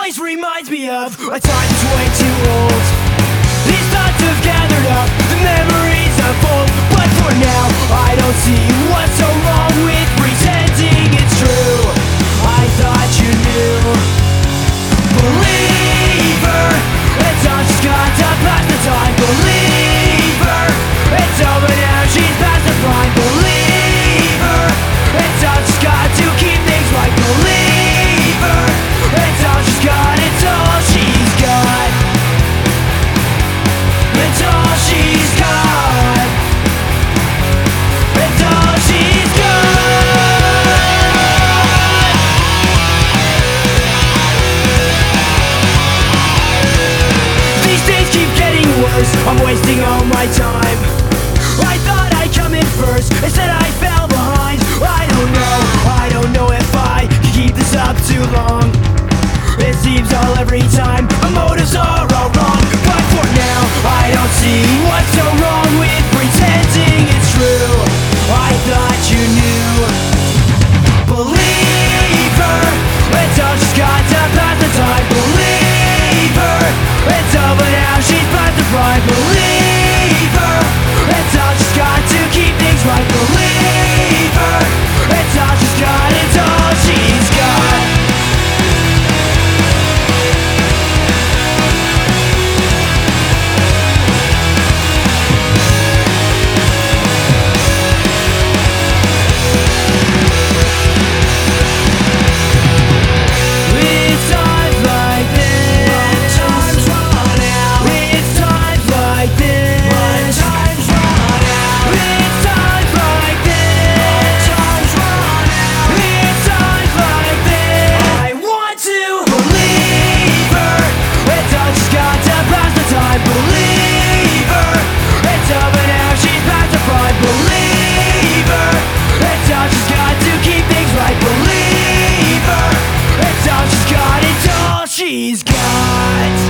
always reminds me of a time that's way too old. These thoughts have gathered up, the memories unfold. But for now, I don't see what's so wrong with pretending it's true. I thought you knew. Believer, it's all she's got to pass the time. Believer, it's over now, she's past the prime. Believer, it's all she's got to keep things right. Believer, it's all she's got, it's all she's got. It's all she's got. It's all she's got. These days keep getting worse, I'm wasting all my time. I thought I'd come in first, instead I fell behind. I don't know if I can keep this up too long. It seems every time our motives are all wrong. But for now, I don't see what's so wrong with pretending it's true. I thought you knew. Believer, it's all she's got to pass the time. Believer, it's over now, she's past the prime. Believer, it's all she's got to keep things right. Believer, it's all she's got, it's all she's got. She's got